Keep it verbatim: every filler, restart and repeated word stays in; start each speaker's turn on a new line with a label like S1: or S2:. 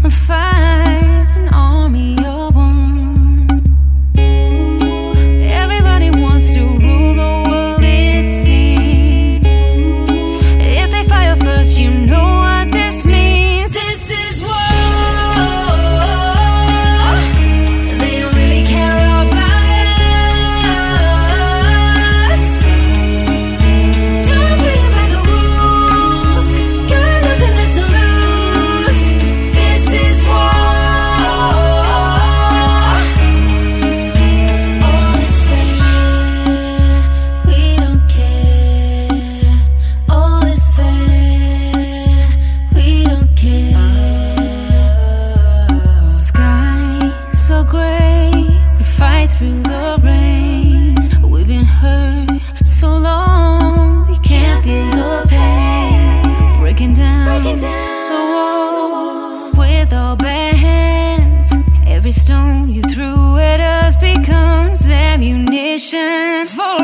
S1: fight an army of one. Everybody wants to rule the world, it seems. If they fire first, you know what this means. This is war. They don't really care about us. Don't play by the rules. Got nothing left to lose. This is war. All is fair. We don't care. All is fair. We don't care. Sky so gray, we fight through the rain. We've been hurt so long, we can't feel the pain. Breaking down, the walls with our bare hands. Every stone you threw at us becomes ammunition for